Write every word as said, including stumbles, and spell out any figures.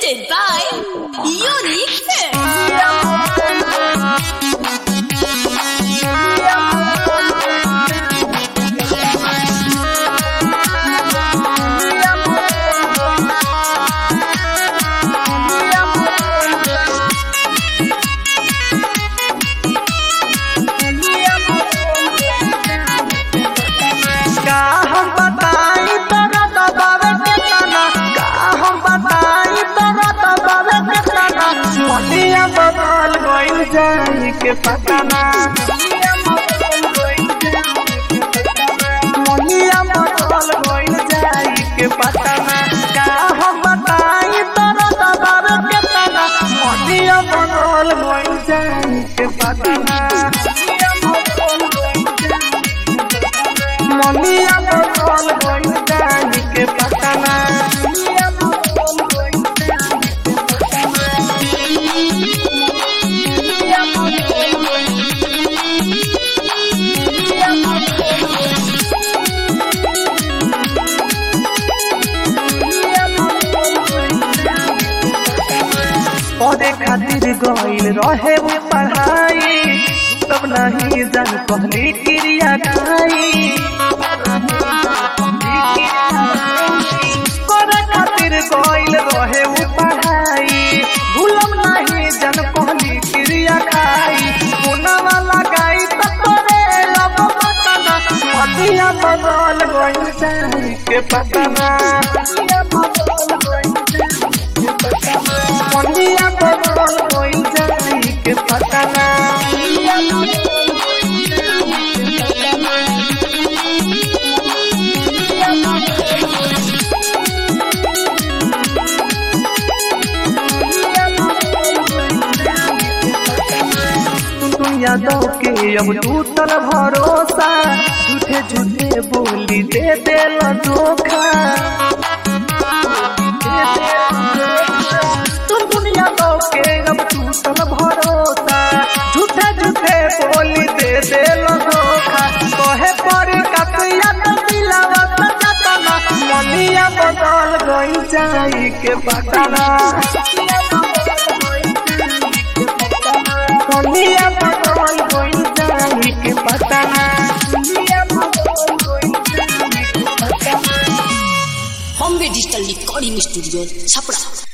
presented by Unique बदल गइल जाई के पता ना मोनिया बदल गइल जाई के पता ना का हम बताई तोरा दबाव के तना मोनिया बदल गइल जाई के पता ना मोनिया बदल गइल जाई के पता ना पढ़े खातिर गइल रहे वो पढ़ाई तब नहीं जान पहली क्रिया खाई पढ़े खातिर गइल रहे वो पढ़ाई भूलम नहीं जान पहली क्रिया खाई कोना वाला गाई तोरे लब पतना मतिया बदल गइल जाई के पतना मोनिया बदल गइल जाई के पता ना यादों के अब टूटल भरोसा झूठे झूठे बोली दे देल धोखा के अब टूटल भरोसा झूठे झूठे बोली दे देल धोखा कहे पर कपिया तो दिलावत जतना मोनिया बदल गइल जाई के पता ना मोनिया बदल गइल जाई के पता ना Bombay Digital Recording Studio, Chapra.